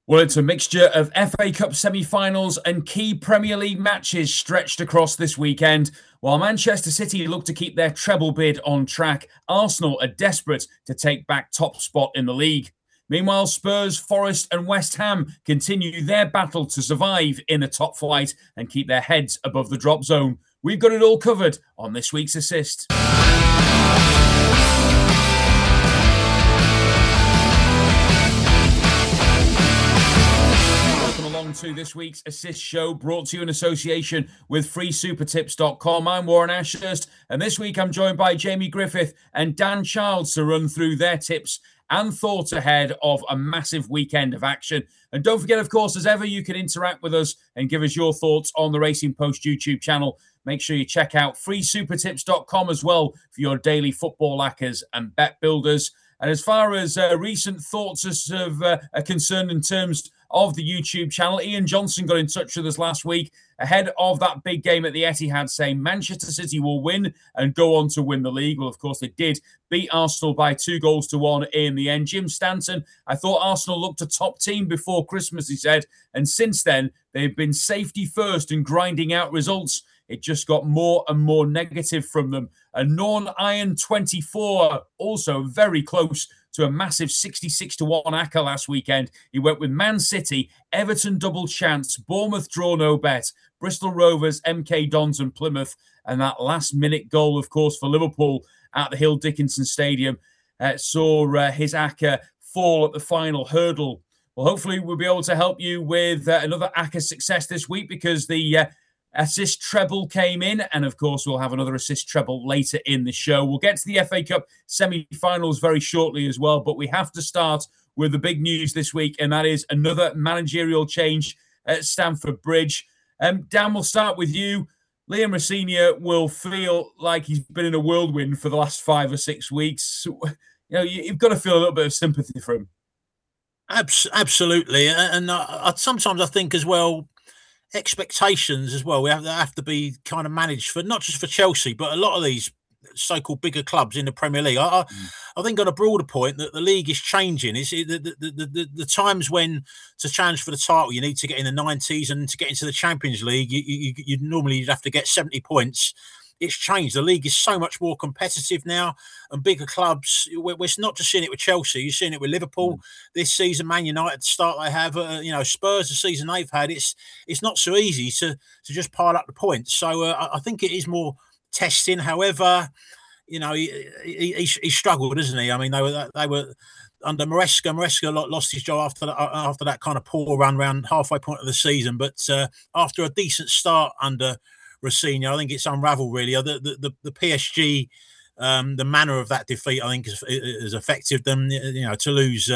Well, it's a mixture of FA Cup semi-finals and key Premier League matches stretched across this weekend. While Manchester City look to keep their treble bid on track, Arsenal are desperate to take back top spot in the league. Meanwhile, Spurs, Forest and West Ham continue their battle to survive in the top flight and keep their heads above the drop zone. We've got it all covered on this week's Assist. To this week's Assist show, brought to you in association with freesupertips.com. I'm Warren Ashurst, and this week I'm joined by Jamie Griffith and Dan Childs to run through their tips and thoughts ahead of a massive weekend of action. And don't forget, of course, as ever, you can interact with us and give us your thoughts on the Racing Post YouTube channel. Make sure you check out freesupertips.com as well for your daily football lackers and bet builders. And as far as recent thoughts are concerned in terms of the YouTube channel, Ian Johnson got in touch with us last week ahead of that big game at the Etihad, saying Manchester City will win and go on to win the league. Well, of course, they did beat Arsenal by 2-1 in the end. Jim Stanton, I thought Arsenal looked a top team before Christmas, he said, and since then, they've been safety first and grinding out results. It just got more and more negative from them. And Norn Iron 24, also very close to a massive 66-1 ACCA last weekend. He went with Man City, Everton double chance, Bournemouth draw no bet, Bristol Rovers, MK Dons and Plymouth. And that last-minute goal, of course, for Liverpool at the Hill Dickinson Stadium saw his ACCA fall at the final hurdle. Well, hopefully we'll be able to help you with another ACCA success this week, because the assist treble came in, and of course we'll have another assist treble later in the show. We'll get to the FA Cup semi-finals very shortly as well, but we have to start with the big news this week, and that is another managerial change at Stamford Bridge. Dan, we'll start with you. Liam Rosenior will feel like he's been in a whirlwind for the last 5 or 6 weeks. You've got to feel a little bit of sympathy for him. Absolutely, and sometimes I think as well, expectations as well. We have to be kind of managed for not just for Chelsea, but a lot of these so-called bigger clubs in the Premier League. I think on a broader point that the league is changing. Is the times when to challenge for the title you need to get in the 90s, and to get into the Champions League you'd normally have to get 70 points. It's changed. The league is so much more competitive now, and bigger clubs. We're not just seeing it with Chelsea. You're seeing it with Liverpool this season, Man United, the start they have. Spurs, the season they've had. It's not so easy to just pile up the points. So I think it is more testing. However, he struggled, isn't he? I mean, they were under Maresca. Maresca lost his job after that kind of poor run around halfway point of the season. But after a decent start under Rosenior, I think it's unravelled really. The PSG, the manner of that defeat, I think, has affected them. To lose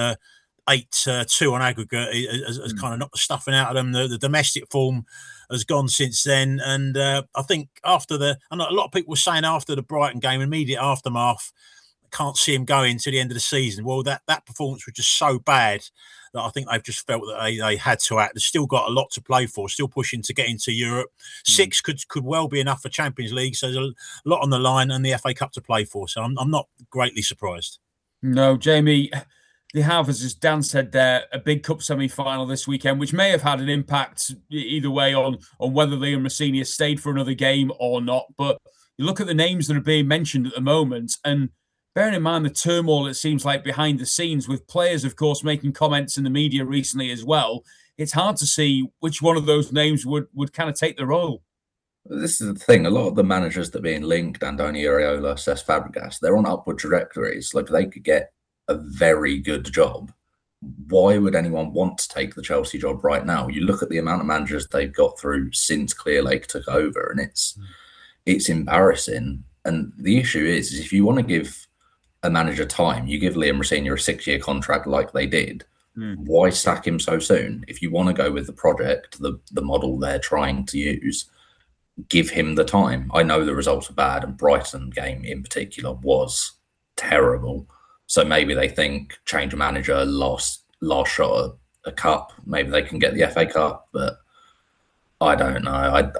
8-2 on aggregate has kind of knocked the stuffing out of them. The domestic form has gone since then, and I think a lot of people were saying after the Brighton game, immediate aftermath, can't see him going to the end of the season. Well, that performance was just so bad that I think they've just felt that they had to act. They've still got a lot to play for, still pushing to get into Europe. 6 could well be enough for Champions League, so there's a lot on the line, and the FA Cup to play for. So I'm not greatly surprised. No, Jamie, they have, as Dan said there, a big cup semi-final this weekend, which may have had an impact either way on whether Liam Rosenior stayed for another game or not. But you look at the names that are being mentioned at the moment, and bearing in mind the turmoil it seems like behind the scenes, with players, of course, making comments in the media recently as well, it's hard to see which one of those names would kind of take the role. This is the thing. A lot of the managers that are being linked, Andoni Iraola, Cesc Fabregas, they're on upward trajectories. Like, they could get a very good job. Why would anyone want to take the Chelsea job right now? You look at the amount of managers they've got through since Clearlake took over, and it's embarrassing. And the issue is if you want to give a manager time, you give Liam Rosenior a 6-year contract like they did. Why sack him so soon? If you want to go with the project, the model they're trying to use, give him the time. I know the results are bad, and Brighton game in particular was terrible. So maybe they think change of manager, last shot at a cup, maybe they can get the FA Cup, but I don't know.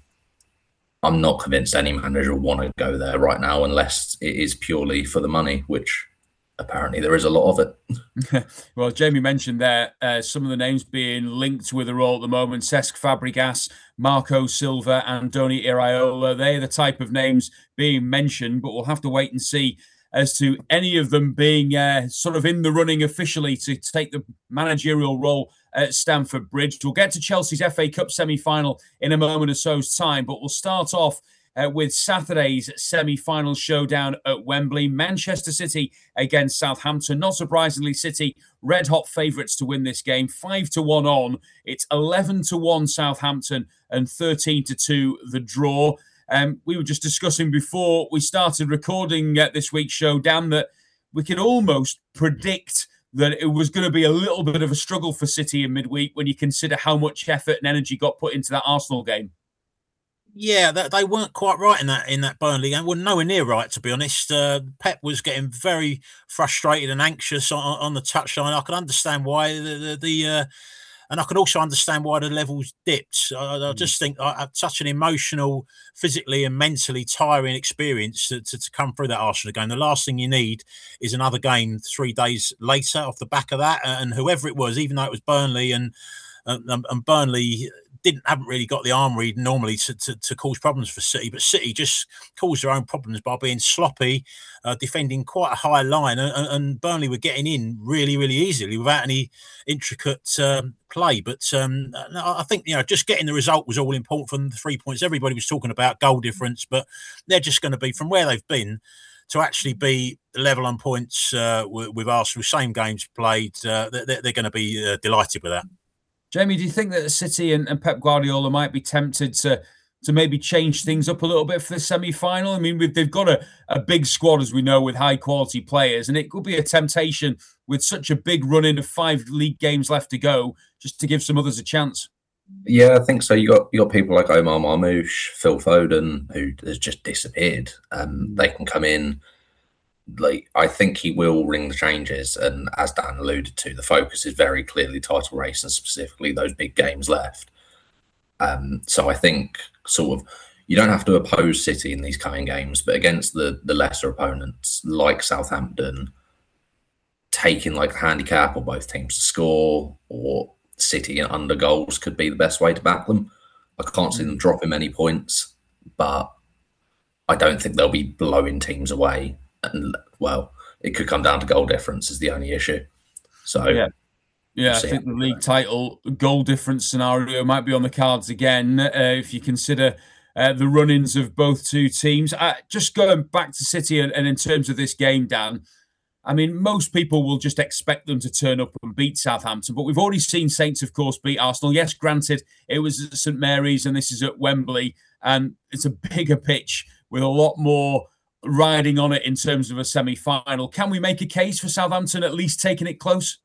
I'm not convinced any manager will want to go there right now unless it is purely for the money, which apparently there is a lot of it. Well, Jamie mentioned there some of the names being linked with the role at the moment. Cesc Fabregas, Marco Silva, Andoni Iraola. They're the type of names being mentioned, but we'll have to wait and see as to any of them being sort of in the running officially to take the managerial role at Stamford Bridge. We'll get to Chelsea's FA Cup semi-final in a moment or so's time, but we'll start off with Saturday's semi-final showdown at Wembley. Manchester City against Southampton. Not surprisingly, City red-hot favourites to win this game. 5-1 on. It's 11-1 Southampton and 13-2 the draw. We were just discussing before we started recording this week's show, Dan, that we could almost predict that it was going to be a little bit of a struggle for City in midweek when you consider how much effort and energy got put into that Arsenal game. Yeah, they weren't quite right in that Burnley game. Well, nowhere near right, to be honest. Pep was getting very frustrated and anxious on the touchline. I can understand why and I can also understand why the levels dipped. I just think such an emotional, physically and mentally tiring experience to come through that Arsenal game. The last thing you need is another game 3 days later off the back of that. And whoever it was, even though it was Burnley and Burnley haven't really got the arm read normally to cause problems for City, but City just caused their own problems by being sloppy, defending quite a high line, and Burnley were getting in really, really easily without any intricate play. But I think just getting the result was all important from the 3 points. Everybody was talking about goal difference, but they're just going to be from where they've been to actually be level on points with Arsenal, same games played. They're going to be delighted with that. Jamie, do you think that City and Pep Guardiola might be tempted to maybe change things up a little bit for the semi-final? I mean, they've got a big squad, as we know, with high-quality players, and it could be a temptation with such a big run-in of 5 league games left to go, just to give some others a chance. Yeah, I think so. You got people like Omar Marmoush, Phil Foden, who has just disappeared. They can come in. I think he will ring the changes, and as Dan alluded to, the focus is very clearly title race and specifically those big games left. So I think sort of you don't have to oppose City in these coming games, but against the lesser opponents like Southampton, taking like the handicap or both teams to score or City and under goals could be the best way to back them. I can't see them dropping many points, but I don't think they'll be blowing teams away. And well, it could come down to goal difference is the only issue. So yeah, I think the league title goal difference scenario might be on the cards again if you consider the run-ins of both two teams. Just going back to City and in terms of this game, Dan, I mean, most people will just expect them to turn up and beat Southampton, but we've already seen Saints, of course, beat Arsenal. Yes, granted, it was at St Mary's and this is at Wembley, and it's a bigger pitch with a lot more riding on it in terms of a semi-final. Can we make a case for Southampton at least taking it close?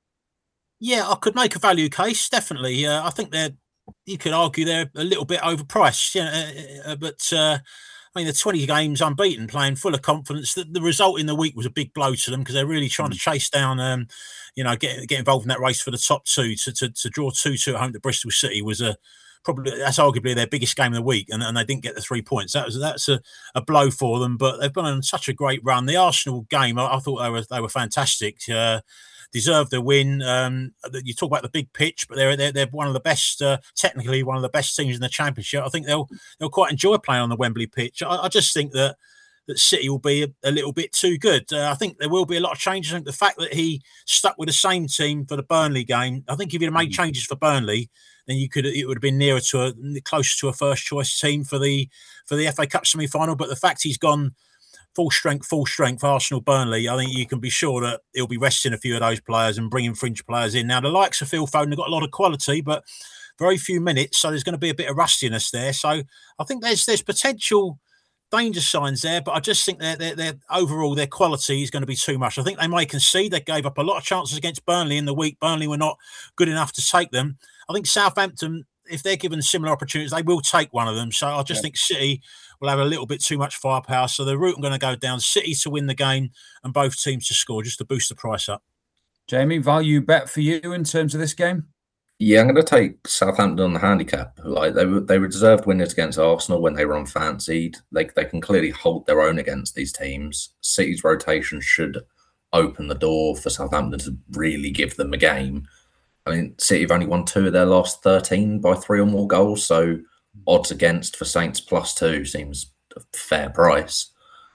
Yeah, I could make a value case, definitely. I think you could argue they're a little bit overpriced, but I mean, the 20 games unbeaten, playing full of confidence. The result in the week was a big blow to them because they're really trying to chase down, get involved in that race for the top two. To draw 2-2 at home to Bristol City was that's arguably their biggest game of the week, and they didn't get the 3 points. That's a blow for them, but they've been on such a great run. The Arsenal game, I thought they were fantastic. Deserved the win. You talk about the big pitch, but they're one of the best, technically one of the best teams in the Championship. I think they'll quite enjoy playing on the Wembley pitch. I just think that City will be a little bit too good. I think there will be a lot of changes. I think the fact that he stuck with the same team for the Burnley game, I think if he'd have made changes for Burnley, then it would have been closer to a first choice team for the FA Cup semi-final. But the fact he's gone full strength, Arsenal, Burnley, I think you can be sure that he'll be resting a few of those players and bringing fringe players in. Now, the likes of Phil Foden have got a lot of quality, but very few minutes, so there's going to be a bit of rustiness there. So I think there's potential danger signs there, but I just think they're overall their quality is going to be too much. I think they may concede. They gave up a lot of chances against Burnley in the week. Burnley were not good enough to take them. I think Southampton, if they're given similar opportunities, they will take one of them. So I just think City will have a little bit too much firepower. So the route I'm going to go down, City to win the game and both teams to score, just to boost the price up. Jamie, value bet for you in terms of this game? Yeah, I'm going to take Southampton on the handicap. Like they were deserved winners against Arsenal when they were unfancied. They can clearly hold their own against these teams. City's rotation should open the door for Southampton to really give them a game. I mean, City have only won 2 of their last 13 by 3 or more goals, so odds against for Saints +2 seems a fair price.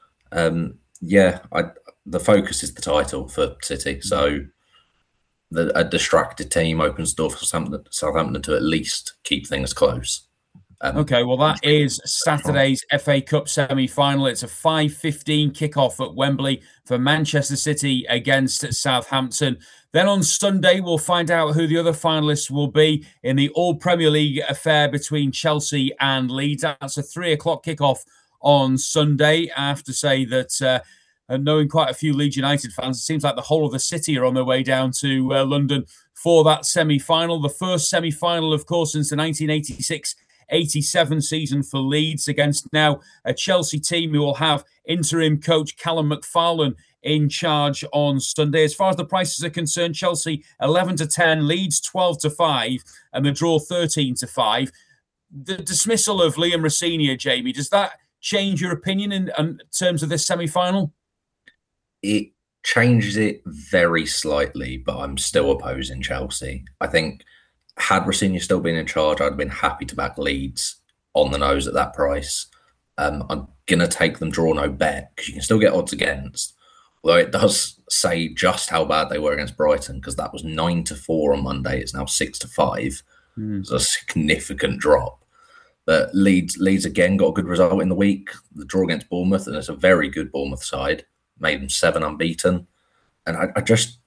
The focus is the title for City, so a distracted team opens the door for Southampton to at least keep things close. Okay, well, that is Saturday's FA Cup semi-final. It's a 5:15 kickoff at Wembley for Manchester City against Southampton. Then on Sunday, we'll find out who the other finalists will be in the All-Premier League affair between Chelsea and Leeds. That's a 3 o'clock kickoff on Sunday. I have to say that knowing quite a few Leeds United fans, it seems like the whole of the city are on their way down to London for that semi-final. The first semi-final, of course, since the 1986-87 season for Leeds, against now a Chelsea team who will have interim coach Callum McFarlane in charge on Sunday. As far as the prices are concerned, Chelsea 11-10, Leeds 12-5, and the draw 13-5. The dismissal of Liam Rosenior, Jamie, does that change your opinion in terms of this semi-final? It changes it very slightly, but I'm still opposing Chelsea. I think had Rosenior still been in charge, I'd have been happy to back Leeds on the nose at that price. I'm going to take them draw no bet because you can still get odds against. Although it does say just how bad they were against Brighton, because that was 9-4 on Monday. It's now 6-5. It's a significant drop. But Leeds again got a good result in the week. The draw against Bournemouth, and it's a very good Bournemouth side. Made them 7 unbeaten. And I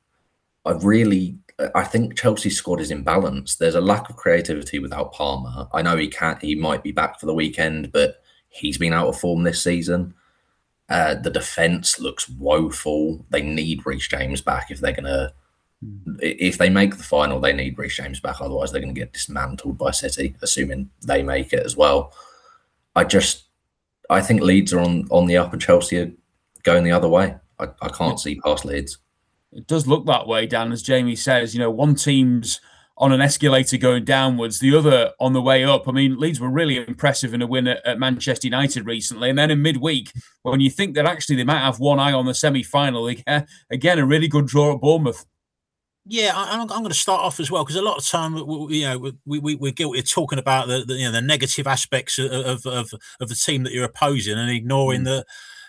think Chelsea's squad is imbalanced. There's a lack of creativity without Palmer. I know he might be back for the weekend, but he's been out of form this season. The defence looks woeful. They need Reece James back if they're going to... If they make the final, they need Reece James back. Otherwise, they're going to get dismantled by City, assuming they make it as well. I think Leeds are on the up and Chelsea are going the other way. I can't see past Leeds. It does look that way, Dan, as Jamie says. One team's on an escalator going downwards, the other on the way up. I mean, Leeds were really impressive in a win at Manchester United recently. And then in midweek, when you think that actually they might have one eye on the semi-final, again, a really good draw at Bournemouth. Yeah, I'm going to start off as well, because a lot of time, we're guilty of talking about the negative aspects of the team that you're opposing and ignoring the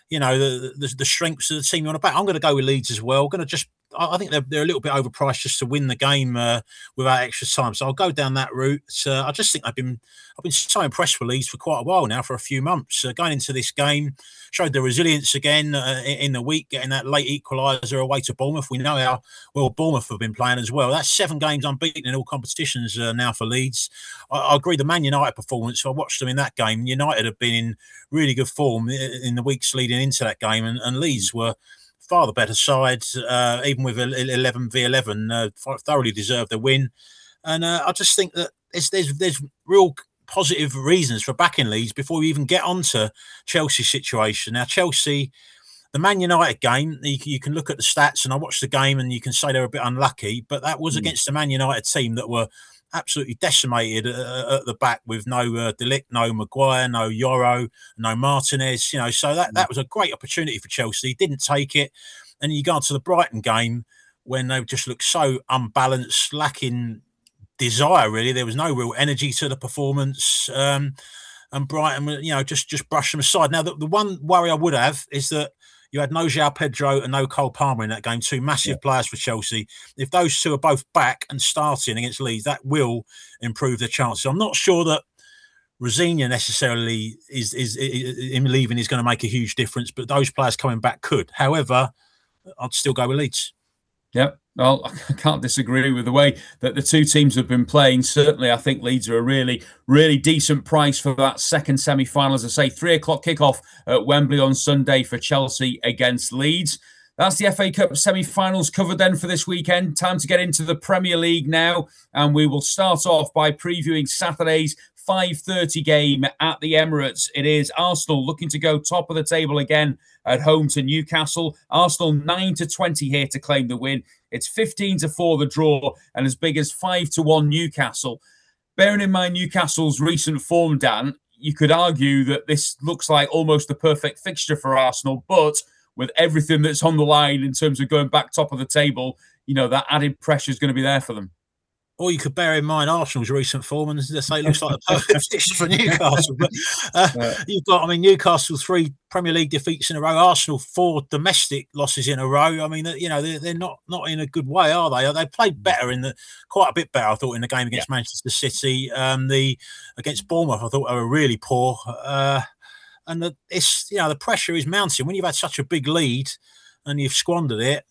strengths of the team you want to back. I'm going to go with Leeds as well. I think they're a little bit overpriced just to win the game without extra time. So I'll go down that route. I just think I've been so impressed with Leeds for quite a while now, for a few months. Going into this game, showed the resilience again in the week, getting that late equaliser away to Bournemouth. We know how well Bournemouth have been playing as well. That's 7 games unbeaten in all competitions now for Leeds. I agree, the Man United performance, I watched them in that game. United have been in really good form in the weeks leading into that game, and Leeds were far the better side, even with 11v11, thoroughly deserved the win. And I just think that there's real positive reasons for backing Leeds before we even get on to Chelsea's situation. Now, Chelsea, the Man United game, you can look at the stats, and I watched the game and you can say they're a bit unlucky, but that was against the Man United team that were absolutely decimated at the back, with no De Ligt, no Maguire, no Yoro, no Martinez. So that was a great opportunity for Chelsea. Didn't take it. And you go on to the Brighton game when they just looked so unbalanced, lacking desire. Really, there was no real energy to the performance. And Brighton, just brushed them aside. Now, the one worry I would have is that you had no João Pedro and no Cole Palmer in that game, 2 massive players for Chelsea. If those 2 are both back and starting against Leeds, that will improve their chances. I'm not sure that Rosenior necessarily is him leaving is going to make a huge difference, but those players coming back could. However, I'd still go with Leeds. Yep. Well, I can't disagree with the way that the 2 teams have been playing. Certainly, I think Leeds are a really, really decent price for that second semi-final. As I say, 3 o'clock kickoff at Wembley on Sunday for Chelsea against Leeds. That's the FA Cup semi-finals covered then for this weekend. Time to get into the Premier League now. And we will start off by previewing Saturday's 5:30 game at the Emirates. It is Arsenal looking to go top of the table again at home to Newcastle. Arsenal 9-20 here to claim the win. It's 15-4 the draw, and as big as 5-1 Newcastle. Bearing in mind Newcastle's recent form, Dan, you could argue that this looks like almost the perfect fixture for Arsenal, but with everything that's on the line in terms of going back top of the table, that added pressure is going to be there for them. Or you could bear in mind Arsenal's recent form and say it looks like a perfect fixture for Newcastle. But you've got, Newcastle 3 Premier League defeats in a row, Arsenal 4 domestic losses in a row. I mean, they're not in a good way, are they? They played better quite a bit better, I thought, in the game against Manchester City. Against Bournemouth, I thought they were really poor. And the pressure is mounting when you've had such a big lead and you've squandered it.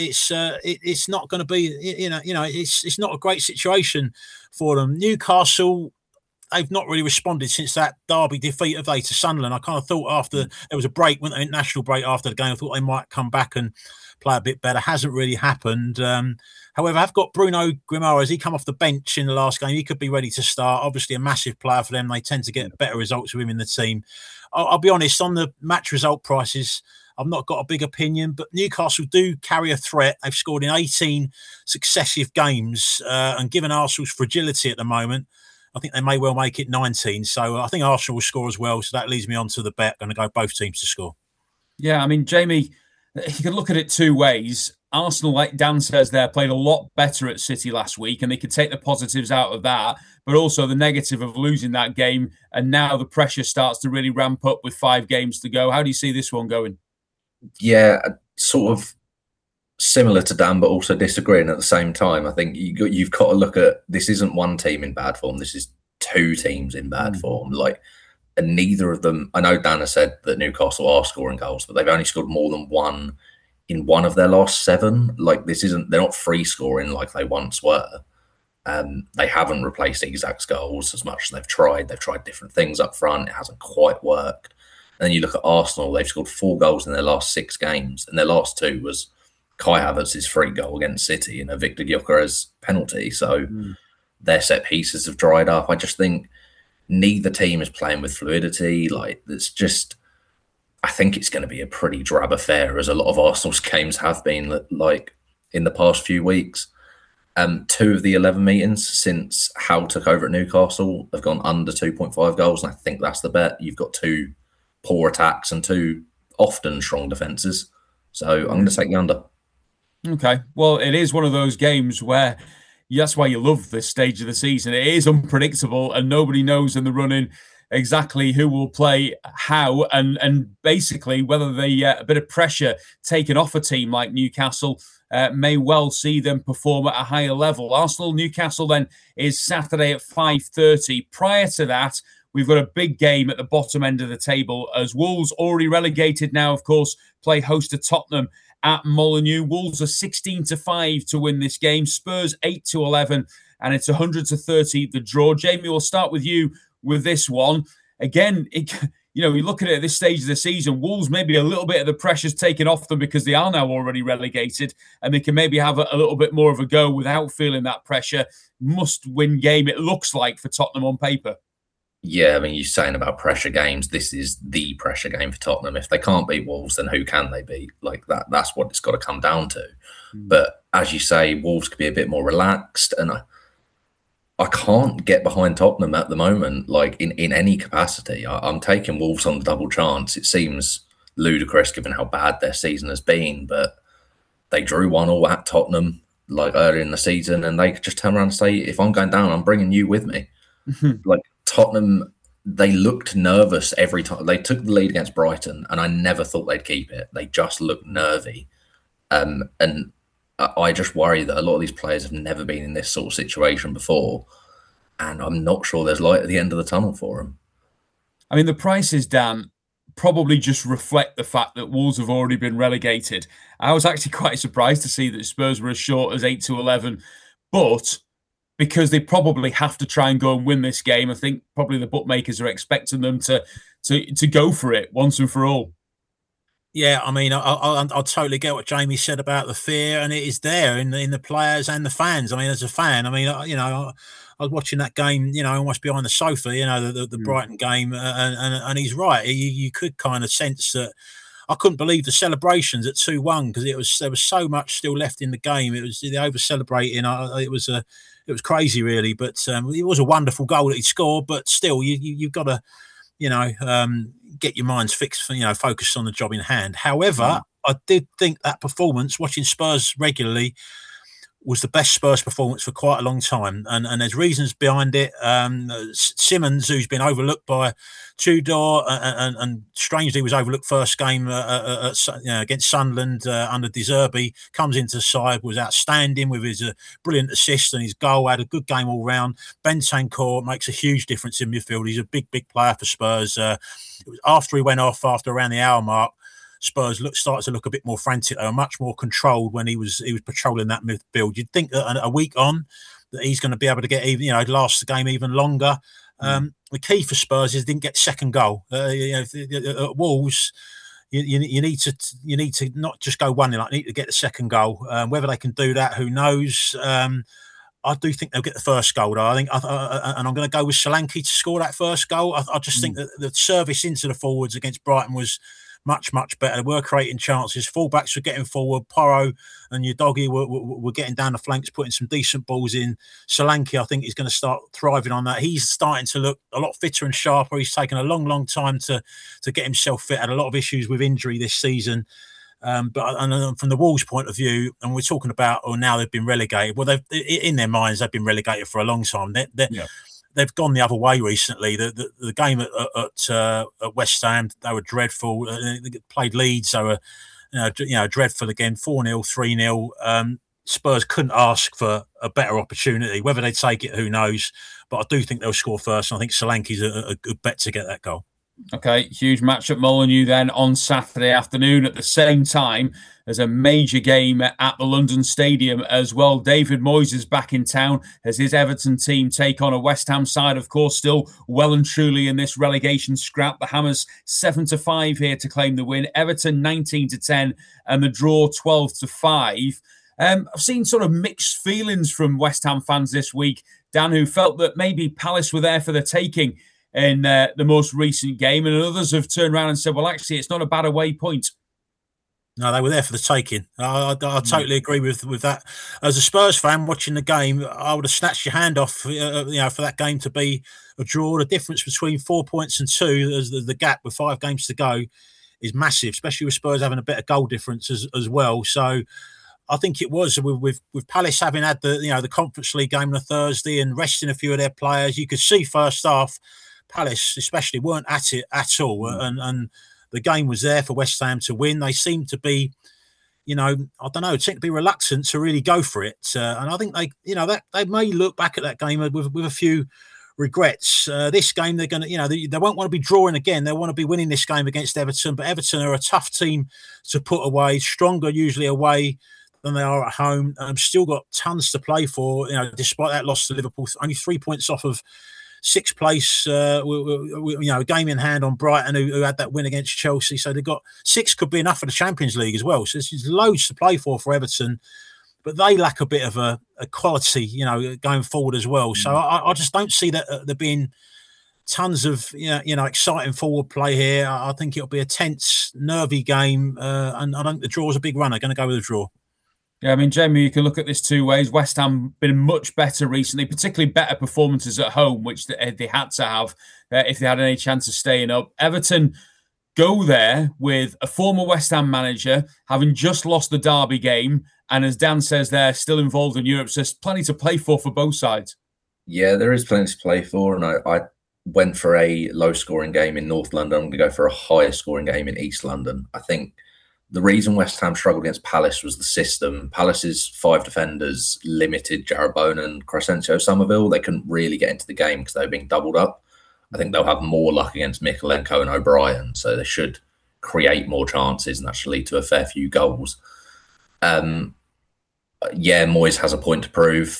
It's not going to be, it's not a great situation for them. Newcastle, they've not really responded since that derby defeat of to Sunderland. I kind of thought after there was a break, went an international break after the game, I thought they might come back and play a bit better. Hasn't really happened. However, I've got Bruno Guimaraes. He come off the bench in the last game. He could be ready to start. Obviously, a massive player for them. They tend to get better results with him in the team. I'll be honest, on the match result prices, I've not got a big opinion, but Newcastle do carry a threat. They've scored in 18 successive games, and given Arsenal's fragility at the moment, I think they may well make it 19. So I think Arsenal will score as well. So that leads me on to the bet. Going to go both teams to score. Yeah, Jamie, you can look at it two ways. Arsenal, like Dan says there, played a lot better at City last week, and they could take the positives out of that, but also the negative of losing that game. And now the pressure starts to really ramp up with 5 games to go. How do you see this one going? Yeah, sort of similar to Dan, but also disagreeing at the same time. I think you've got to look at, this isn't one team in bad form. This is 2 teams in bad form. And neither of them, I know Dan has said that Newcastle are scoring goals, but they've only scored more than 1 in 1 of their last 7. They're not free scoring like they once were. They haven't replaced Isak's goals as much as they've tried. They've tried different things up front. It hasn't quite worked. And then you look at Arsenal, they've scored 4 goals in their last 6 games. And their last 2 was Kai Havertz's free goal against City and a Victor Gyökeres penalty. So their set pieces have dried up. I just think neither team is playing with fluidity. I think it's going to be a pretty drab affair, as a lot of Arsenal's games have been in the past few weeks. 2 of the 11 meetings since Howe took over at Newcastle have gone under 2.5 goals. And I think that's the bet. You've got 2 poor attacks and 2 often strong defences. So I'm going to take the under. Okay. Well, it is one of those games where that's why you love this stage of the season. It is unpredictable and nobody knows in the running exactly who will play how, and basically whether a bit of pressure taken off a team like Newcastle may well see them perform at a higher level. Arsenal-Newcastle then is Saturday at 5:30. Prior to that, we've got a big game at the bottom end of the table as Wolves, already relegated now, of course, play host to Tottenham at Molineux. Wolves are 16-5 to win this game. Spurs 8-11, and it's 100-30 the draw. Jamie, we'll start with you with this one. Again, you look at it at this stage of the season, Wolves, maybe a little bit of the pressure's taken off them because they are now already relegated and they can maybe have a little bit more of a go without feeling that pressure. Must-win game, it looks like, for Tottenham on paper. Yeah, you're saying about pressure games. This is the pressure game for Tottenham. If they can't beat Wolves, then who can they beat? That's what it's got to come down to. But as you say, Wolves could be a bit more relaxed, and I can't get behind Tottenham at the moment, in any capacity. I'm taking Wolves on the double chance. It seems ludicrous given how bad their season has been, but they drew 1-1 at Tottenham earlier in the season, and they could just turn around and say, if I'm going down, I'm bringing you with me. Tottenham, they looked nervous every time. They took the lead against Brighton, and I never thought they'd keep it. They just looked nervy. And I just worry that a lot of these players have never been in this sort of situation before, and I'm not sure there's light at the end of the tunnel for them. The prices, Dan, probably just reflect the fact that Wolves have already been relegated. I was actually quite surprised to see that Spurs were as short as 8-11, but because they probably have to try and go and win this game, I think probably the bookmakers are expecting them to go for it once and for all. Yeah, I totally get what Jamie said about the fear, and it is there in the players and the fans. As a fan, I was watching that game, almost behind the sofa, the Brighton game, and he's right. You could kind of sense that. I couldn't believe the celebrations at 2-1 because there was so much still left in the game. It was the over celebrating. It was crazy, really. But it was a wonderful goal that he scored. But still, you've got to, get your minds fixed, focused on the job in hand. However, I did think that performance, watching Spurs regularly, was the best Spurs performance for quite a long time, and there's reasons behind it. Simmons, who's been overlooked by Tudor, and strangely was overlooked first game against Sunderland under De Zerbi, comes into the side, was outstanding with his brilliant assist and his goal, had a good game all round. Bentancur makes a huge difference in midfield. He's a big player for Spurs. It was after he went off, after around the hour mark, Spurs started to look a bit more frantic. They were much more controlled when he was patrolling that midfield. You'd think that a week on that he's going to be able to get even, last the game even longer. The key for Spurs is didn't get second goal. At Wolves, you need to not just go 1-0. You need to get the second goal. Whether they can do that, who knows? I do think they'll get the first goal, though. I think, and I'm going to go with Solanke to score that first goal. I just think that the service into the forwards against Brighton was much better. They were creating chances. Fullbacks were getting forward. Porro and Udogie were getting down the flanks, putting some decent balls in. Solanke, I think, is going to start thriving on that. He's starting to look a lot fitter and sharper. He's taken a long time to get himself fit. Had a lot of issues with injury this season. But from the Wolves' point of view, and we're talking about, now they've been relegated. Well, in their minds, they've been relegated for a long time. They've gone the other way recently. The game at West Ham, they were dreadful. They played Leeds, they were dreadful again. 4-0, 3-0. Spurs couldn't ask for a better opportunity. Whether they take it, who knows? But I do think they'll score first. And I think Solanke's a good bet to get that goal. Okay, huge match at Molineux then on Saturday afternoon at the same time as a major game at the London Stadium as well. David Moyes is back in town as his Everton team take on a West Ham side, of course, still well and truly in this relegation scrap. The Hammers 7-5 here to claim the win. Everton 19-10 and the draw 12-5. I've seen sort of mixed feelings from West Ham fans this week, Dan, who felt that maybe Palace were there for the taking in the most recent game, and others have turned around and said, well, actually, it's not a bad away point. No, they were there for the taking. I totally agree with that. As a Spurs fan watching the game, I would have snatched your hand off, for that game to be a draw. The difference between 4 points and 2, as the gap with 5 games to go, is massive, especially with Spurs having a better goal difference as well. So I think it was with Palace having had the Conference League game on a Thursday and resting a few of their players. You could see first half Palace especially weren't at it at all, and the game was there for West Ham to win. They seemed to be, seemed to be reluctant to really go for it, and I think they may look back at that game with a few regrets. This game they're going to, they won't want to be drawing again. They want to be winning this game against Everton, but Everton are a tough team to put away, stronger usually away than they are at home. Still got tons to play for, despite that loss to Liverpool, only 3 points off of 6th place, a game in hand on Brighton, who had that win against Chelsea. So they've got 6 could be enough for the Champions League as well. So there's loads to play for Everton, but they lack a bit of a quality, going forward as well. So I just don't see that there being tons of exciting forward play here. I think it'll be a tense, nervy game, and I think the draw's a big runner. Going to go with a draw. Yeah, I mean, Jamie, you can look at this 2 ways. West Ham been much better recently, particularly better performances at home, which they had to have if they had any chance of staying up. Everton go there with a former West Ham manager, having just lost the Derby game, and as Dan says, they're still involved in Europe, so there's plenty to play for both sides. Yeah, there is plenty to play for, and I went for a low-scoring game in North London. I'm going to go for a higher-scoring game in East London. I think the reason West Ham struggled against Palace was the system. Palace's 5 defenders limited Jarabona and Crescencio Somerville. They couldn't really get into the game because they were being doubled up. I think they'll have more luck against Mykolenko and O'Brien, so they should create more chances and that should lead to a fair few goals. Moyes has a point to prove.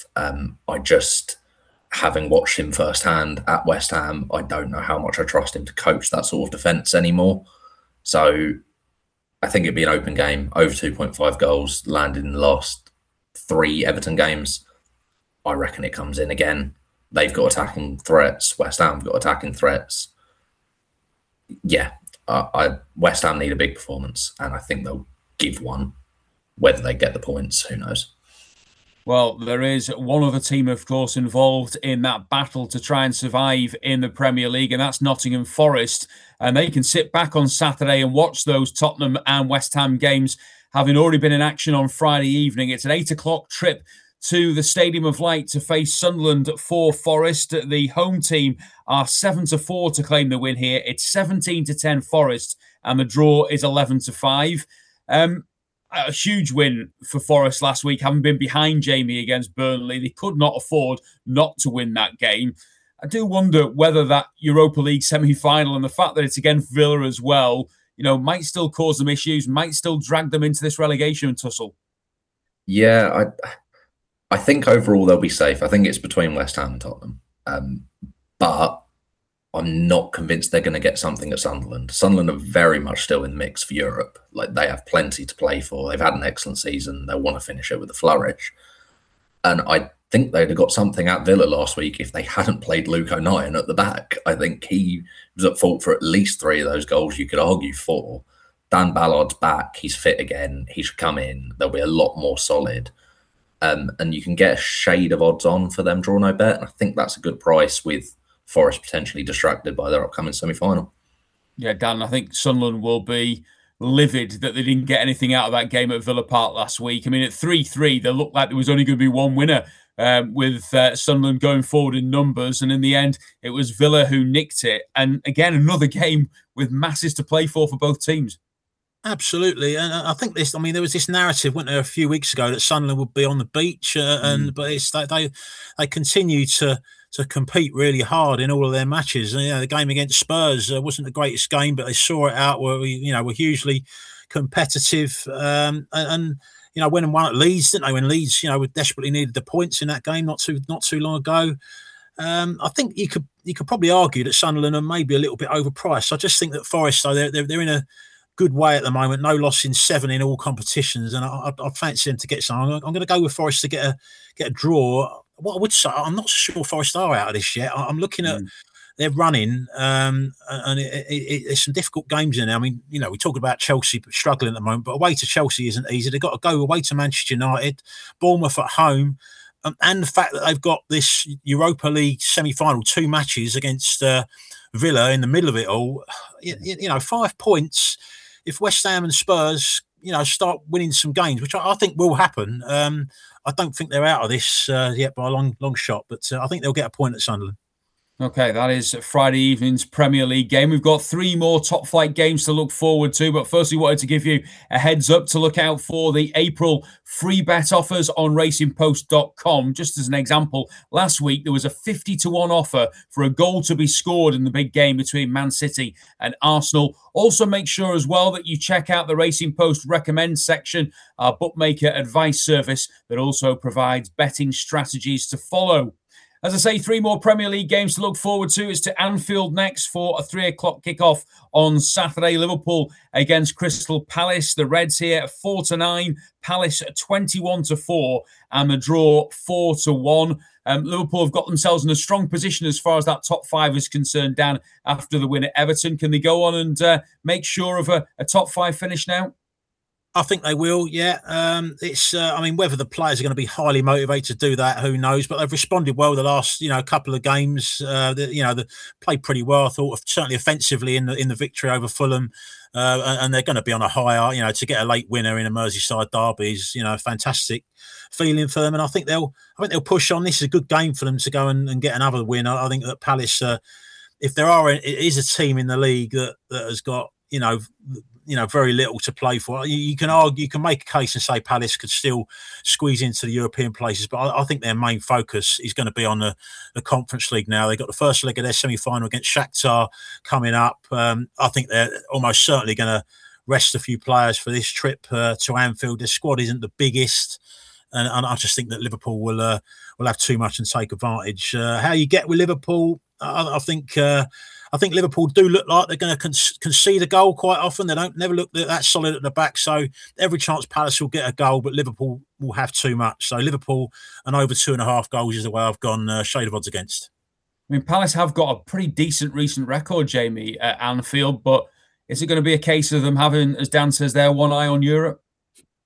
Having watched him firsthand at West Ham, I don't know how much I trust him to coach that sort of defence anymore. So I think it'd be an open game, over 2.5 goals, landed in the last 3 Everton games. I reckon it comes in again. They've got attacking threats. West Ham have got attacking threats. Yeah, West Ham need a big performance, and I think they'll give one. Whether they get the points, who knows? Well, there is one other team, of course, involved in that battle to try and survive in the Premier League, and that's Nottingham Forest. And they can sit back on Saturday and watch those Tottenham and West Ham games, having already been in action on Friday evening. It's an 8 o'clock trip to the Stadium of Light to face Sunderland for Forest. The home team are 7-4 to claim the win here. It's 17-10 Forest, and the draw is 11-5. A huge win for Forest last week, having been behind, Jamie, against Burnley. They could not afford not to win that game. I do wonder whether that Europa League semi-final and the fact that it's against Villa as well, might still cause them issues, might still drag them into this relegation tussle. Yeah, I think overall they'll be safe. I think it's between West Ham and Tottenham. But I'm not convinced they're going to get something at Sunderland. Sunderland are very much still in the mix for Europe. Like, they have plenty to play for. They've had an excellent season. They'll want to finish it with a flourish. And I think they'd have got something at Villa last week if they hadn't played Luke O'Nien at the back. I think he was at fault for at least 3 of those goals you could argue for. Dan Ballard's back. He's fit again. He should come in. They'll be a lot more solid. And you can get a shade of odds on for them, draw no bet. And I think that's a good price with Forest potentially distracted by their upcoming semi-final. Yeah, Dan, I think Sunderland will be livid that they didn't get anything out of that game at Villa Park last week. I mean, at 3-3, they looked like there was only going to be one winner with Sunderland going forward in numbers. And in the end, it was Villa who nicked it. And again, another game with masses to play for both teams. Absolutely, and I think there was this narrative, wasn't there, a few weeks ago that Sunderland would be on the beach, but it's that they continue to compete really hard in all of their matches. And, the game against Spurs wasn't the greatest game, but they saw it out. Were hugely competitive, and went and won at Leeds, didn't they? When Leeds, desperately needed the points in that game not too long ago. I think you could probably argue that Sunderland are maybe a little bit overpriced. I just think that Forest, though, they're in a good way at the moment. No loss in 7 in all competitions, and I fancy them to get some. I'm going to go with Forest to get a draw. What I would say, I'm not sure Forest are out of this yet. I'm looking at their running, and it's some difficult games in there. I mean, we talk about Chelsea struggling at the moment, but away to Chelsea isn't easy. They've got to go away to Manchester United, Bournemouth at home, and the fact that they've got this Europa League semi-final, 2 matches against Villa in the middle of it all. 5 points. If West Ham and Spurs, start winning some games, which I think will happen, I don't think they're out of this yet by a long shot, but I think they'll get a point at Sunderland. Okay, that is Friday evening's Premier League game. We've got 3 more top flight games to look forward to, but firstly wanted to give you a heads up to look out for the April free bet offers on racingpost.com. Just as an example, last week there was a 50-1 offer for a goal to be scored in the big game between Man City and Arsenal. Also make sure as well that you check out the Racing Post Recommend section, our bookmaker advice service that also provides betting strategies to follow. As I say, 3 more Premier League games to look forward to. It's to Anfield next for a 3 o'clock kickoff on Saturday. Liverpool against Crystal Palace. The Reds here 4-9, Palace 21-4, and the draw 4-1. Liverpool have got themselves in a strong position as far as that top 5 is concerned, Dan, after the win at Everton. Can they go on and make sure of a top 5 finish now? I think they will, yeah. It's, whether the players are going to be highly motivated to do that, who knows? But they've responded well the last, couple of games. They played pretty well, I thought, certainly offensively in the victory over Fulham. And they're going to be on a higher, to get a late winner in a Merseyside derby is, a fantastic feeling for them. And I think they'll push on. This is a good game for them to go and get another win. I think that Palace, if it is a team in the league that has got, very little to play for. You can argue, you can make a case and say Palace could still squeeze into the European places, but I think their main focus is going to be on the Conference League now. They've got the first leg of their semi-final against Shakhtar coming up. I think they're almost certainly going to rest a few players for this trip to Anfield. Their squad isn't the biggest, and I just think that Liverpool will have too much and take advantage. How you get with Liverpool, I think Liverpool do look like they're going to concede a goal quite often. They never look that solid at the back. So every chance Palace will get a goal, but Liverpool will have too much. So Liverpool and over 2.5 goals is the way I've gone shade of odds against. I mean, Palace have got a pretty decent recent record, Jamie, at Anfield, but is it going to be a case of them having, as Dan says there, one eye on Europe?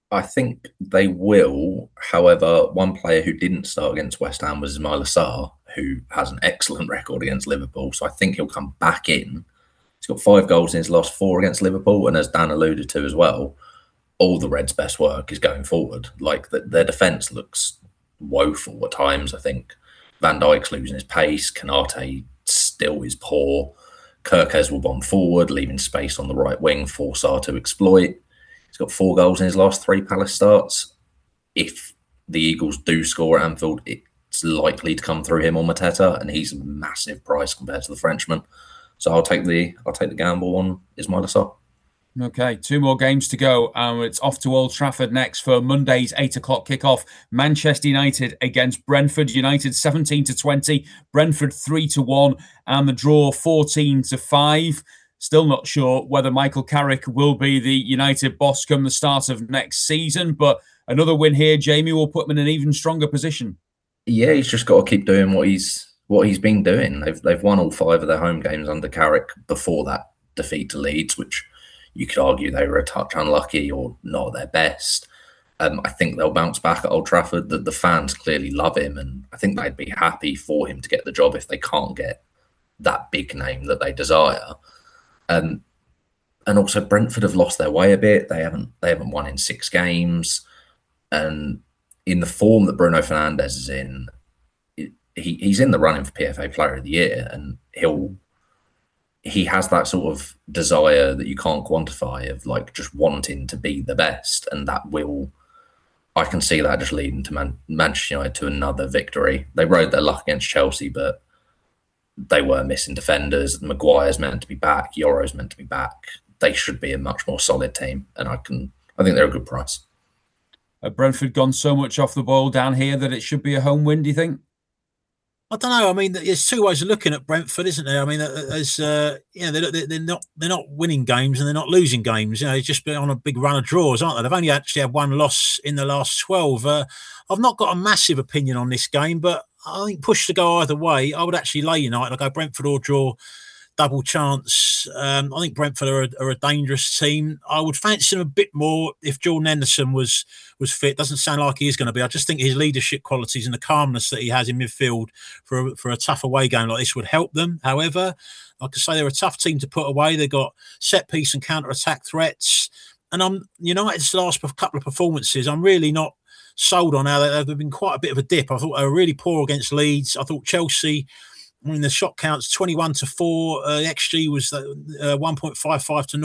I think they will. However, one player who didn't start against West Ham was Ismaila Sarr, who has an excellent record against Liverpool. So I think he'll come back in. He's got 5 goals in his last 4 against Liverpool. And as Dan alluded to as well, all the Reds' best work is going forward. Like their defence looks woeful at times. I think Van Dijk's losing his pace. Kanate still is poor. Kirkes will bomb forward, leaving space on the right wing for Sarr to exploit. He's got 4 goals in his last 3 Palace starts. If the Eagles do score at Anfield, it's likely to come through him or Mateta, and he's a massive price compared to the Frenchman. So I'll take the gamble on Ismaila Sarr. Okay, 2 more games to go. It's off to Old Trafford next for Monday's 8:00 kickoff. Manchester United against Brentford. United 17-20, Brentford 3-1, and the draw 14-5. Still not sure whether Michael Carrick will be the United boss come the start of next season, but another win here, Jamie, will put him in an even stronger position. Yeah, he's just got to keep doing what he's been doing. They've won all 5 of their home games under Carrick before that defeat to Leeds, which you could argue they were a touch unlucky or not their best. I think they'll bounce back at Old Trafford. The fans clearly love him, and I think they'd be happy for him to get the job if they can't get that big name that they desire. And also Brentford have lost their way a bit. They haven't won in 6 games, and in the form that Bruno Fernandes is in, he's in the running for PFA Player of the Year, and he has that sort of desire that you can't quantify of like just wanting to be the best, and I can see that just leading to Manchester United to another victory. They rode their luck against Chelsea, but they were missing defenders. Maguire's meant to be back. Yoro's meant to be back. They should be a much more solid team, and I think they're a good price. Brentford gone so much off the boil down here that it should be a home win, do you think? I don't know. I mean, there's 2 ways of looking at Brentford, isn't there? I mean, there's they're not winning games and they're not losing games. They've just been on a big run of draws, aren't they? They've only actually had 1 loss in the last 12. I've not got a massive opinion on this game, but I think push to go either way. I would actually lay United. I'd go Brentford or draw, double chance. I think Brentford are a dangerous team. I would fancy them a bit more if Jordan Henderson was fit. Doesn't sound like he is going to be. I just think his leadership qualities and the calmness that he has in midfield for a tough away game like this would help them. However, like I say, they're a tough team to put away. They've got set piece and counter attack threats. And United's last couple of performances, I'm really not sold on how they've been quite a bit of a dip. I thought they were really poor against Leeds. I thought Chelsea, I mean, the shot counts 21-4. The XG was 1.55 to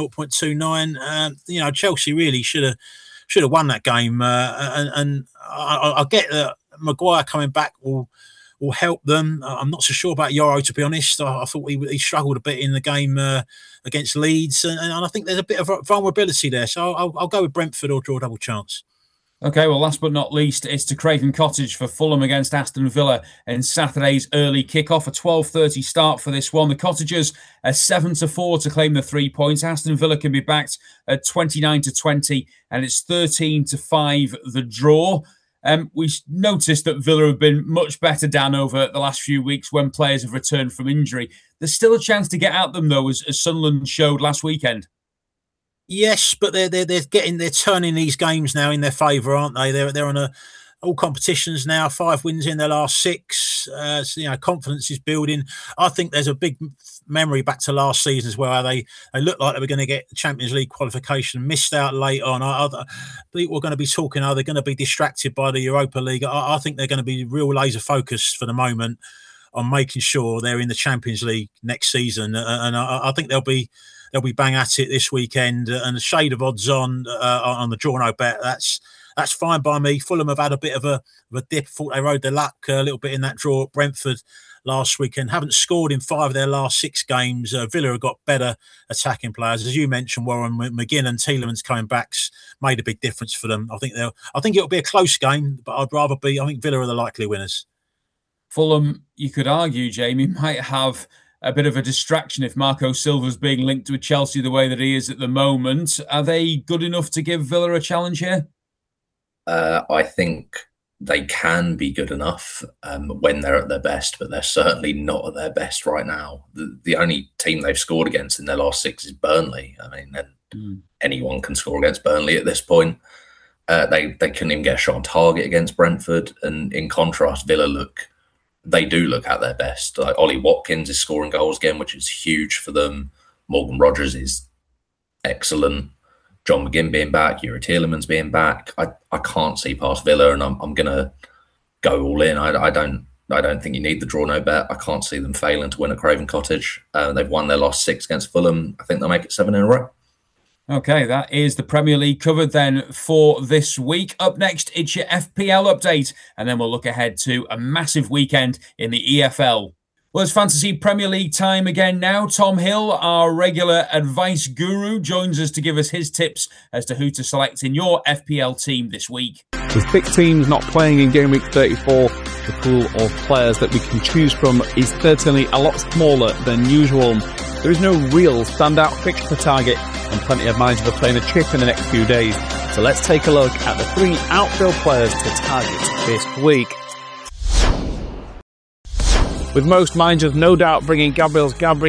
0.29. Chelsea really should have won that game. And I get that Maguire coming back will help them. I'm not so sure about Yoro, to be honest. I thought he struggled a bit in the game against Leeds, and I think there's a bit of vulnerability there. So I'll go with Brentford or draw double chance. Okay, well, last but not least, it's to Craven Cottage for Fulham against Aston Villa in Saturday's early kickoff. A 12:30 start for this one. The Cottagers are 7-4 to claim the 3 points. Aston Villa can be backed at 29-20, and it's 13-5 the draw. We noticed that Villa have been much better, Dan, over the last few weeks when players have returned from injury. There's still a chance to get at them, though, as Sunderland showed last weekend. Yes, but they're turning these games now in their favour, aren't they? They're on all competitions now, 5 wins in their last 6. Confidence is building. I think there's a big memory back to last season as well. How they looked like they were going to get the Champions League qualification, missed out late on. I think we're going to be talking. They're going to be distracted by the Europa League. I think they're going to be real laser focused for the moment on making sure they're in the Champions League next season, and I think they'll be bang at it this weekend, and a shade of odds on the draw no bet. That's fine by me. Fulham have had a bit of a dip. Thought they rode their luck a little bit in that draw at Brentford last weekend. Haven't scored in 5 of their last 6 games. Villa have got better attacking players, as you mentioned. Warren McGinn and Tielemans coming back's made a big difference for them. I think it'll be a close game, but I think Villa are the likely winners. Fulham, you could argue, Jamie, might have a bit of a distraction if Marco Silva's being linked with Chelsea the way that he is at the moment. Are they good enough to give Villa a challenge here? I think they can be good enough when they're at their best, but they're certainly not at their best right now. The only team they've scored against in their last 6 is Burnley. I mean, anyone can score against Burnley at this point. They couldn't even get a shot on target against Brentford. And in contrast, Villa do look at their best. Like Ollie Watkins is scoring goals again, which is huge for them. Morgan Rogers is excellent. John McGinn being back, Yuri Tielemans being back. I can't see past Villa, and I'm gonna go all in. I don't think you need the draw no bet. I can't see them failing to win at Craven Cottage. They've won their last 6 against Fulham. I think they'll make it 7 in a row. Okay, that is the Premier League covered then for this week. Up next, it's your FPL update, and then we'll look ahead to a massive weekend in the EFL. Well, it's Fantasy Premier League time again now. Tom Hill, our regular advice guru, joins us to give us his tips as to who to select in your FPL team this week. With 6 teams not playing in game week 34, the pool of players that we can choose from is certainly a lot smaller than usual. There is no real standout fixture per target, and plenty of managers are playing a chip in the next few days. So let's take a look at the 3 outfield players to target this week. With most managers no doubt bringing Gabriel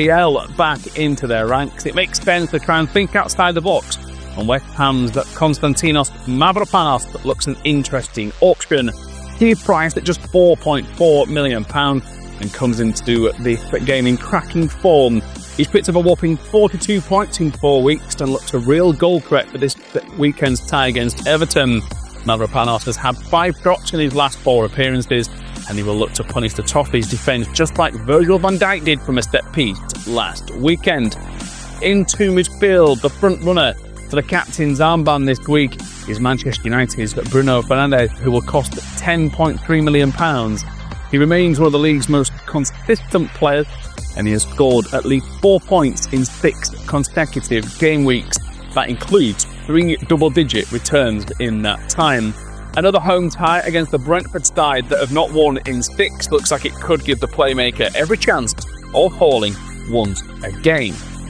back into their ranks, it makes sense to try and think outside the box. And West Ham's Konstantinos Mavropanos looks an interesting option. He's priced at just £4.4 million and comes into the game in cracking form. He's picked up a whopping 42 points in 4 weeks and looks a real goal threat for this weekend's tie against Everton. Mavropanos has had 5 drops in his last 4 appearances, and he will look to punish the Toffees' defence just like Virgil van Dijk did from a set piece last weekend. Into midfield, the front runner for the captain's armband this week is Manchester United's Bruno Fernandes, who will cost £10.3 million. He remains one of the league's most consistent players, and he has scored at least 4 points in 6 consecutive game weeks. That includes 3 double-digit returns in that time. Another home tie against the Brentford side that have not won in 6 looks like it could give the playmaker every chance of hauling once again.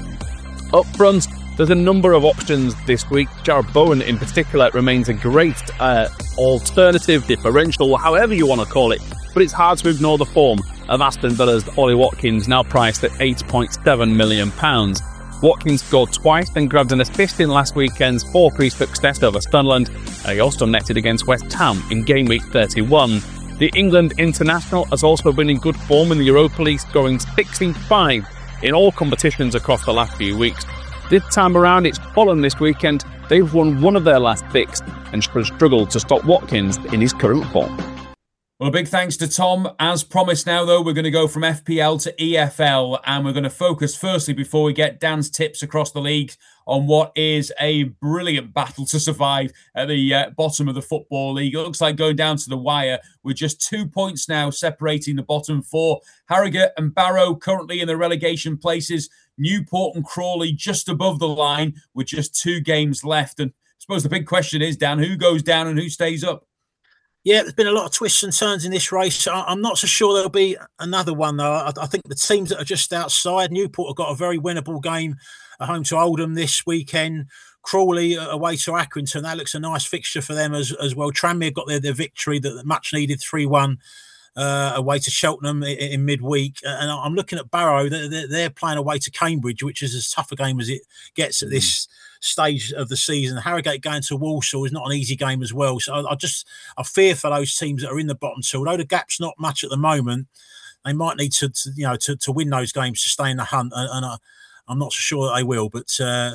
Up front, there's a number of options this week. Jarrod Bowen in particular remains a great alternative, differential, however you want to call it, but it's hard to ignore the form of Aston Villa's Ollie Watkins, now priced at £8.7 million. Watkins scored twice, then grabbed an assist in last weekend's 4-3 success over Sunderland, and he also netted against West Ham in game week 31. The England international has also been in good form in the Europa League, scoring 65 in all competitions across the last few weeks. This time around, it's Fulham this weekend. They've won 1 of their last 6 and struggled to stop Watkins in his current form. Well, a big thanks to Tom. As promised now, though, we're going to go from FPL to EFL, and we're going to focus firstly, before we get Dan's tips across the league, on what is a brilliant battle to survive at the bottom of the Football League. It looks like going down to the wire with just 2 points now separating the bottom 4. Harrogate and Barrow currently in the relegation places. Newport and Crawley just above the line with just 2 games left. And I suppose the big question is, Dan, who goes down and who stays up? Yeah, there's been a lot of twists and turns in this race. I'm not so sure there'll be another one, though. I think the teams that are just outside, Newport have got a very winnable game at home to Oldham this weekend. Crawley away to Accrington. That looks a nice fixture for them as well. Tranmere got their victory, that much needed 3-1 away to Cheltenham in midweek. And I'm looking at Barrow. They're playing away to Cambridge, which is as tough a game as it gets at this stage of the season. Harrogate going to Walsall is not an easy game as well. So I fear for those teams that are in the bottom 2. Although the gap's not much at the moment, they might need to win those games to stay in the hunt. And I'm not so sure that they will. But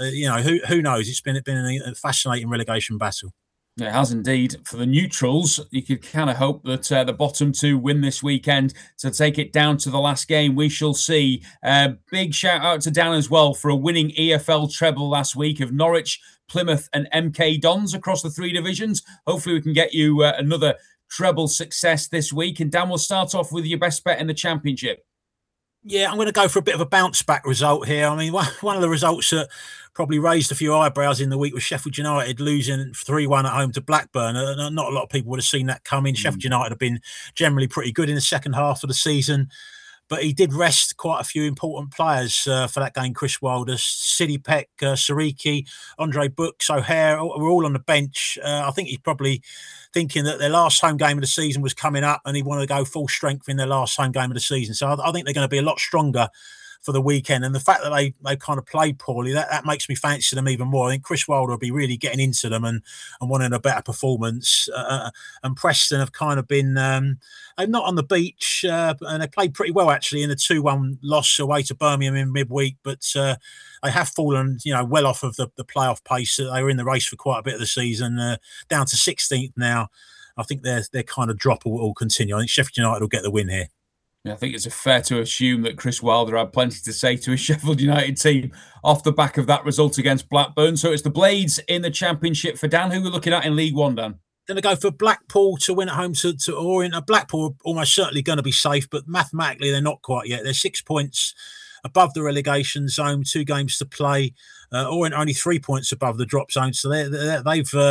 who knows? It's been a fascinating relegation battle. It has indeed. For the neutrals, you could kind of hope that the bottom 2 win this weekend to take it down to the last game. We shall see. Big shout out to Dan as well for a winning EFL treble last week of Norwich, Plymouth and MK Dons across the 3 divisions. Hopefully we can get you another treble success this week. And Dan, we'll start off with your best bet in the Championship. Yeah, I'm going to go for a bit of a bounce-back result here. I mean, one of the results that probably raised a few eyebrows in the week was Sheffield United losing 3-1 at home to Blackburn. Not a lot of people would have seen that coming. Sheffield United have been generally pretty good in the second half of the season, but he did rest quite a few important players for that game. Chris Wilder, Sidney Peck, Sariki, Andre Brooks, O'Hare were all on the bench. I think he's probably thinking that their last home game of the season was coming up and he wanted to go full strength in their last home game of the season. So I think they're going to be a lot stronger for the weekend. And the fact that they kind of played poorly, that makes me fancy them even more. I think Chris Wilder will be really getting into them and wanting a better performance. And Preston have kind of been not on the beach, and they played pretty well actually in a 2-1 loss away to Birmingham in midweek, but they have fallen, well off of the playoff pace. They were in the race for quite a bit of the season, down to 16th now. I think their kind of drop will continue. I think Sheffield United will get the win here. I think it's fair to assume that Chris Wilder had plenty to say to his Sheffield United team off the back of that result against Blackburn. So it's the Blades in the Championship for Dan. Who we're looking at in League One, Dan? Going to go for Blackpool to win at home to Orient. Blackpool are almost certainly going to be safe, but mathematically they're not quite yet. They're 6 points above the relegation zone, 2 games to play. Orient only 3 points above the drop zone, so they're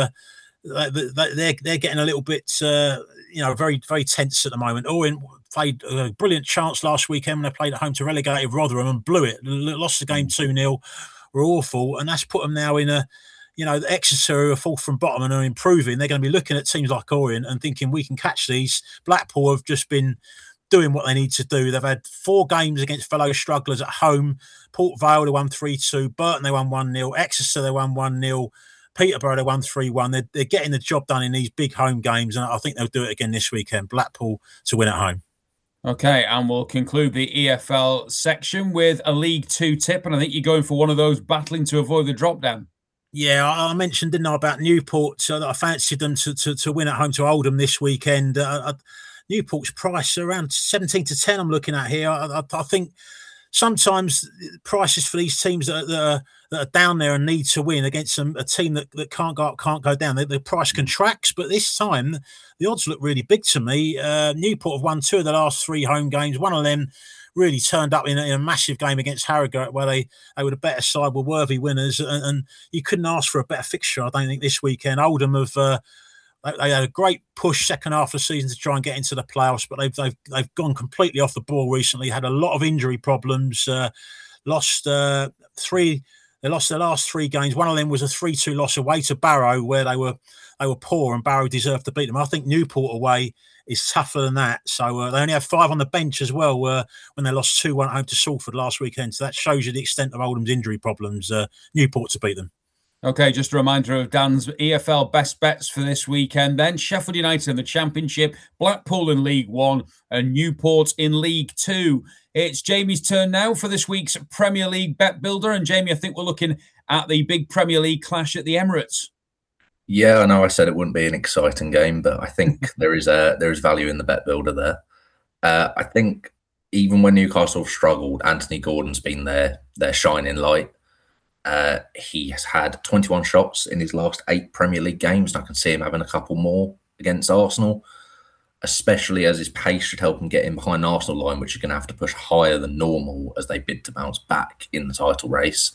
getting a little bit, very, very tense at the moment. Orient played a brilliant chance last weekend when they played at home to relegated Rotherham and blew it. Lost the game 2-0, were awful, and that's put them now in a, Exeter, who are fourth from bottom and are improving. They're going to be looking at teams like Orient and thinking we can catch these. Blackpool have just been doing what they need to do. They've had 4 games against fellow strugglers at home. Port Vale, they won 3-2. Burton, they won 1-0. Exeter, they won 1-0. Peterborough, they won 3-1. They're getting the job done in these big home games, and I think they'll do it again this weekend. Blackpool to win at home. Okay, and we'll conclude the EFL section with a League 2 tip, and I think you're going for one of those battling to avoid the drop down. Yeah, I mentioned, didn't I, about Newport, so that I fancied them to win at home to Oldham this weekend. Newport's price around 17-10 I'm looking at here. I think sometimes prices for these teams that are down there and need to win against a team that can't go up, can't go down, the price contracts. But this time, the odds look really big to me. Newport have won 2 of the last 3 home games. One of them really turned up in a massive game against Harrogate, where they were the better side, were worthy winners, and you couldn't ask for a better fixture, I don't think, this weekend. Oldham have they had a great push second half of the season to try and get into the playoffs, but they've gone completely off the ball recently. Had a lot of injury problems. Lost 3. They lost their last 3 games. One of them was a 3-2 loss away to Barrow, where they were poor and Barrow deserved to beat them. I think Newport away is tougher than that. So they only have 5 on the bench as well, when they lost 2-1 at home to Salford last weekend. So that shows you the extent of Oldham's injury problems. Newport to beat them. Okay, just a reminder of Dan's EFL best bets for this weekend then. Sheffield United in the Championship, Blackpool in League 1 and Newport in League 2. It's Jamie's turn now for this week's Premier League Bet Builder. And Jamie, I think we're looking at the big Premier League clash at the Emirates. Yeah, I know I said it wouldn't be an exciting game, but I think there is value in the Bet Builder there. I think even when Newcastle have struggled, Anthony Gordon's been their shining light. He has had 21 shots in his last 8 Premier League games, and I can see him having a couple more against Arsenal, especially as his pace should help him get in behind the Arsenal line, which you're going to have to push higher than normal as they bid to bounce back in the title race.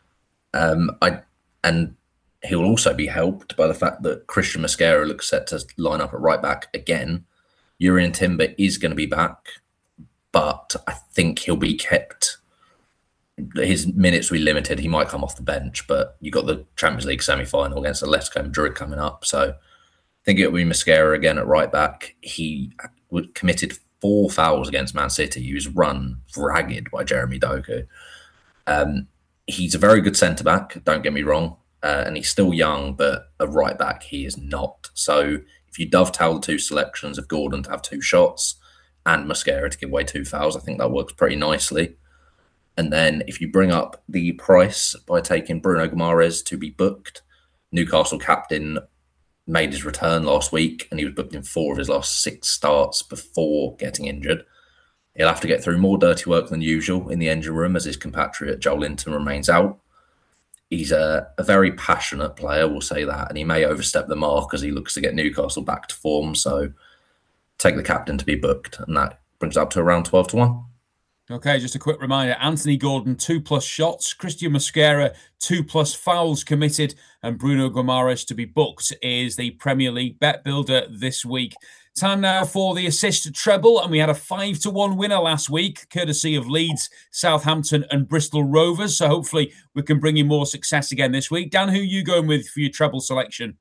And he'll also be helped by the fact that Christian Mosquera looks set to line up at right back again. Jurrien Timber is going to be back, but I think he'll be kept. His minutes will be limited. He might come off the bench, but you've got the Champions League semi-final against Atletico Madrid coming up. So I think it'll be Mosquera again at right back. He committed 4 fouls against Man City. He was run ragged by Jeremy Doku. He's a very good centre-back, don't get me wrong. And he's still young, but a right back he is not. So if you dovetail the 2 selections of Gordon to have 2 shots and Mosquera to give away 2 fouls, I think that works pretty nicely. And then if you bring up the price by taking Bruno Guimaraes to be booked, Newcastle captain made his return last week and he was booked in 4 of his last 6 starts before getting injured. He'll have to get through more dirty work than usual in the engine room as his compatriot Joel Linton remains out. He's a very passionate player, we'll say that, and he may overstep the mark as he looks to get Newcastle back to form. So take the captain to be booked, and that brings it up to around 12-1. Okay, just a quick reminder. Anthony Gordon, 2+ shots. Christian Mosquera, 2+ fouls committed. And Bruno Guimaraes to be booked is the Premier League Bet Builder this week. Time now for the assist treble. And we had a 5-1 winner last week, courtesy of Leeds, Southampton and Bristol Rovers. So hopefully we can bring you more success again this week. Dan, who are you going with for your treble selection?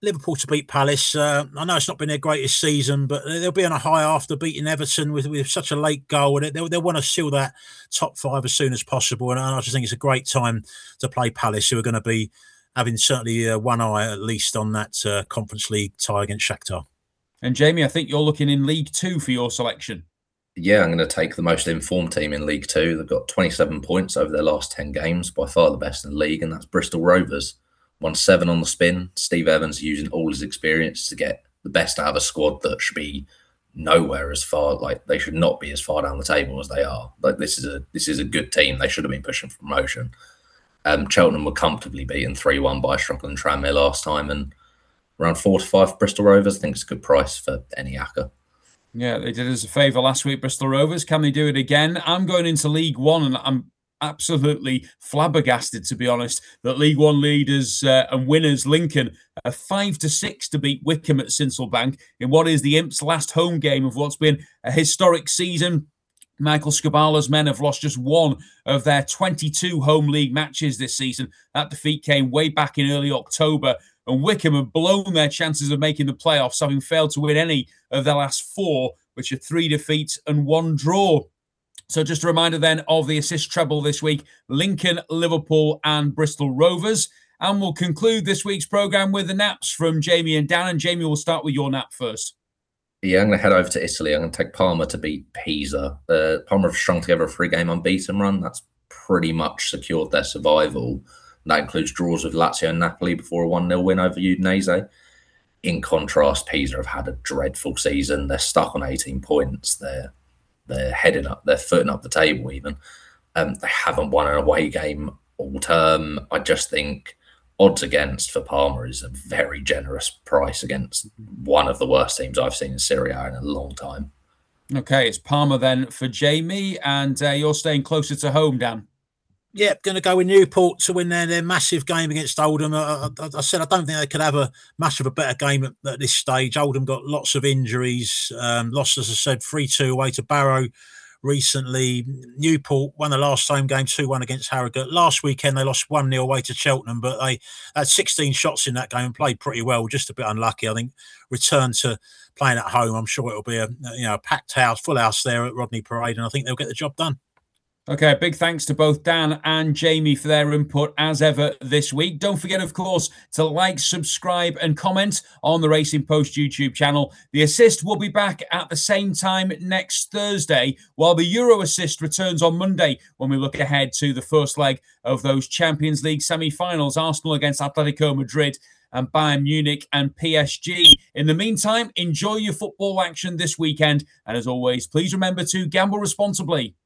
Liverpool to beat Palace. I know it's not been their greatest season, but they'll be on a high after beating Everton with such a late goal. They'll want to seal that top 5 as soon as possible. And I just think it's a great time to play Palace, who are going to be having certainly one eye at least on that Conference League tie against Shakhtar. And Jamie, I think you're looking in League 2 for your selection. Yeah, I'm going to take the most informed team in League 2. They've got 27 points over their last 10 games, by far the best in the league, and that's Bristol Rovers. Won 7 on the spin. Steve Evans using all his experience to get the best out of a squad that should be nowhere as far, like they should not be as far down the table as they are. Like this is a good team. They should have been pushing for promotion. Cheltenham were comfortably beaten 3-1 by Strickland Tranmere last time, and around 4 to 5 Bristol Rovers. I think it's a good price for any acca. Yeah, they did us a favour last week, Bristol Rovers. Can they do it again? I'm going into League One, and I'm absolutely flabbergasted, to be honest, that League One leaders and winners Lincoln are 5-6 to beat Wycombe at Sincilbank in what is the Imps' last home game of what's been a historic season. Michael Scabala's men have lost just 1 of their 22 home league matches this season. That defeat came way back in early October, and Wycombe have blown their chances of making the playoffs, having failed to win any of their last 4, which are 3 defeats and 1 draw. So just a reminder then of the assist treble this week: Lincoln, Liverpool and Bristol Rovers. And we'll conclude this week's programme with the naps from Jamie and Dan. And Jamie, we'll start with your nap first. Yeah, I'm going to head over to Italy. I'm going to take Parma to beat Pisa. Parma have strung together a 3-game unbeaten run. That's pretty much secured their survival. That includes draws with Lazio and Napoli before a 1-0 win over Udinese. In contrast, Pisa have had a dreadful season. They're stuck on 18 points. They're heading up, they're footing up the table even. They haven't won an away game all term. I just think odds against for Parma is a very generous price against one of the worst teams I've seen in Serie A in a long time. Okay, it's Parma then for Jamie, and you're staying closer to home, Dan. Yeah, going to go with Newport to win their massive game against Oldham. I said I don't think they could have a much of a better game at this stage. Oldham got lots of injuries. Lost, as I said, 3-2 away to Barrow recently. Newport won the last home game 2-1 against Harrogate. Last weekend they lost 1-0 away to Cheltenham, but they had 16 shots in that game and played pretty well. Just a bit unlucky, I think. Return to playing at home. I'm sure it'll be a packed house, full house there at Rodney Parade, and I think they'll get the job done. Okay, big thanks to both Dan and Jamie for their input as ever this week. Don't forget, of course, to like, subscribe and comment on the Racing Post YouTube channel. The Assist will be back at the same time next Thursday, while the Euro Assist returns on Monday when we look ahead to the first leg of those Champions League semi-finals, Arsenal against Atletico Madrid and Bayern Munich and PSG. In the meantime, enjoy your football action this weekend. And as always, please remember to gamble responsibly.